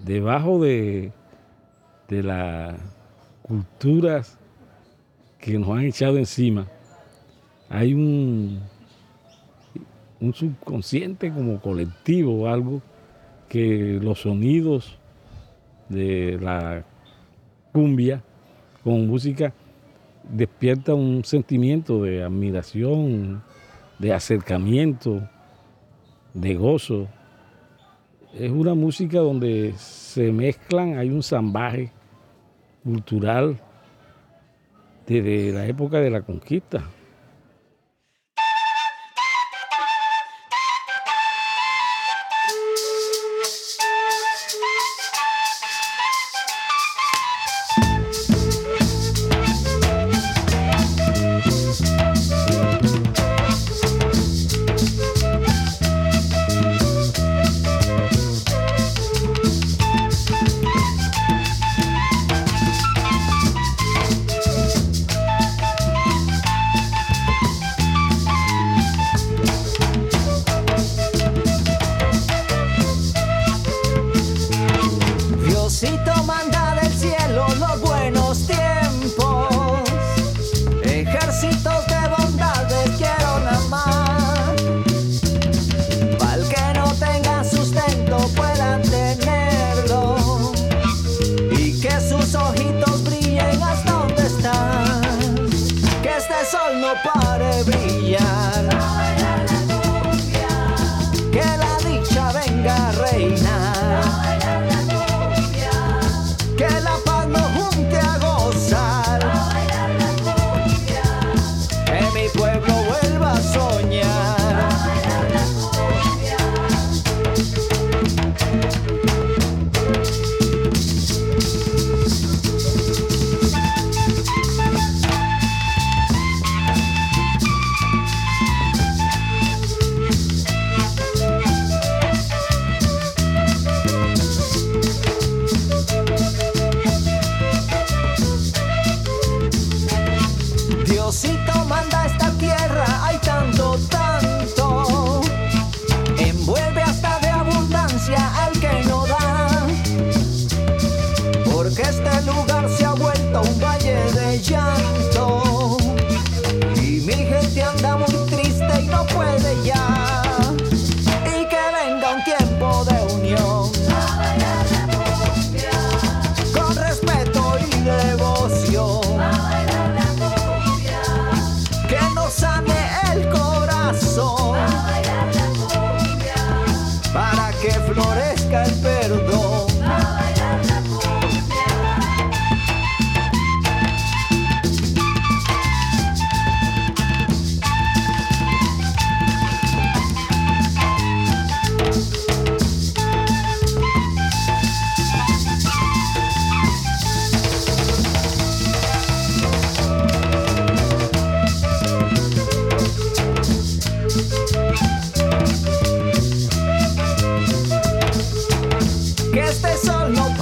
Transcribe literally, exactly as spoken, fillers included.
debajo de, de las culturas que nos han echado encima, hay un, un subconsciente como colectivo o algo que los sonidos de la cumbia con música despierta un sentimiento de admiración, de acercamiento, de gozo. Es una música donde se mezclan, hay un zambaje cultural desde la época de la conquista. Diosito manda del cielo los buenos tiempos, ejércitos de bondades quiero nada más, para el que no tenga sustento puedan tenerlo, y que sus ojitos brillen hasta donde están, que este sol no pare brillar, que la dicha venga a reinar. Que la paz nos junte a gozar, que mi pueblo vuelva a soñar. Diosito manda a esta tierra, hay tanto, tanto, envuelve hasta de abundancia al que no da, porque este lugar se ha vuelto un valle de llanto, y mi gente anda muy triste y no puede ya, y que venga un tiempo de unión, con respeto y devoción. Sane el corazón para que florezca el perdón. Que este sol no